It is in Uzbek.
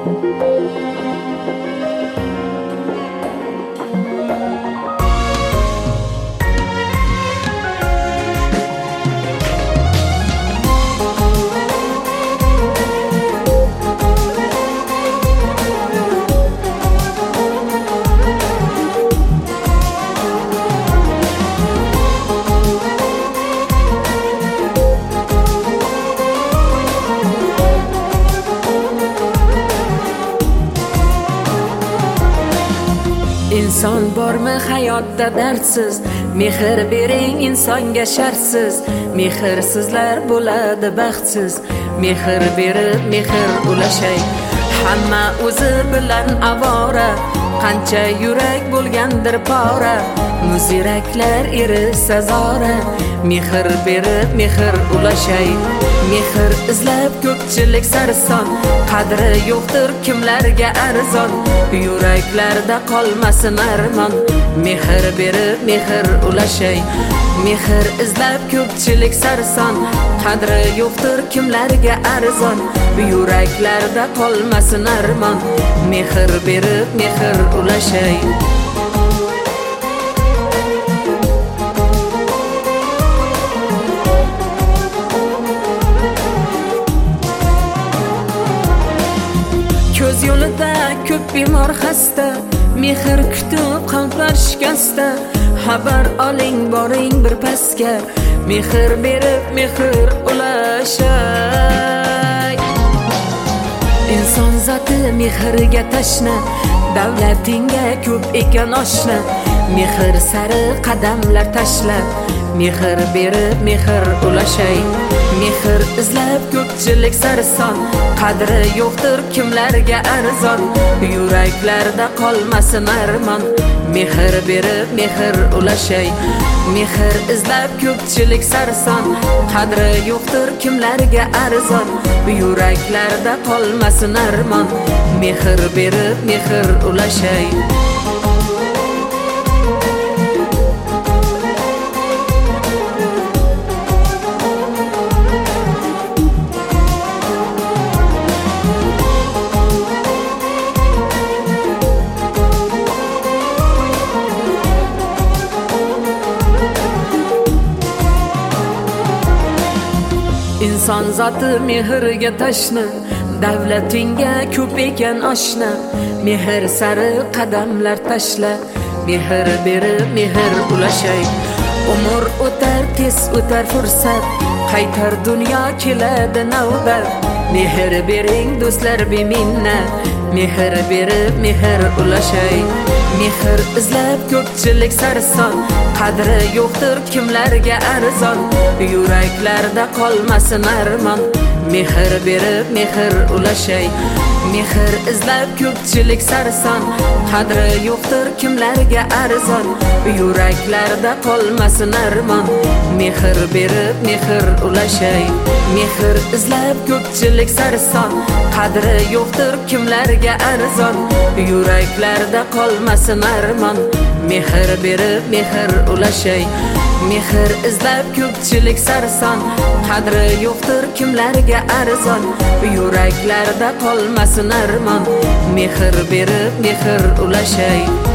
İnson bormi hayotda dardsiz, mehr bering insonga shartsiz. Mehrsizlar bo'ladi baxtsiz, mehr berib mehr ulashay. Hamma o'zi bilan avora, qancha yurak bo'lgandir pora. Muziraklar erisa zora, mehr berib mehr ulashay. Mehr izlab ko'pchilik sarson, qadri yo'qdir kimlarga arzon. Yuraklarda qolmasin armon, mehr berib mehr ulashay. Mehr izlab ko'pchilik sarson, qadri yo'qdir kimlarga arzon. Yuraklarda qolmasin armon, mehr berib mehr ulashay. Ko'z yo'lida ko'p bemor xasta, mehr kutib qalblar shikasta. Xabar oling boring bir pasga, mehr berib mehr ulashay. Inson zoti mehrga tashna, davlatingga ko'p ekan oshna. Mehr sari qadamlar tashla, mehr berib mehr ulashay. Mehr izlab ko'pchilik sarson, qadri yo'qdir kimlarga arzon. Yuraklarda qolmasin armon, mehr berib mehr ulashay. Mehr izlab ko'pchilik sarson, qadri yo'qdir kimlarga arzon. Yuraklarda qolmasin armon, mehr berib mehr ulashay. İnson zoti mehrga tashna, davlatingga ko'p ekan oshna. Mehr sari qadamlar tashla, mehr berib mehr ulashay. Umr o'tar tez o'tar fursat, qaytar dunyo keladi navbat. Mehr bering do'stlar beminnat, mehr berib mehr ulashay. Mehr izlab ko'pchilik sarson, qadri yo'qdir kimlarga arzon. Yuraklarda qolmasin armon, mehr berib mehr ulashay. Mehr izlab ko'pchilik sarson, qadri yo'qdir kimlarga arzon. Yuraklarda qolmasin armon, mehr berib mehr ulashay. Mehr izlab ko'pchilik sarson, qadri yo'qdir kimlarga arzon. Yuraklarda qolmasin armon, mehr berib mehr ulashay. Mehr izlab ko'pchilik sarson, qadri yo'qdir kimlarga arzon. Yuraklarda qolmasin armon, mehr berib mehr ulashay.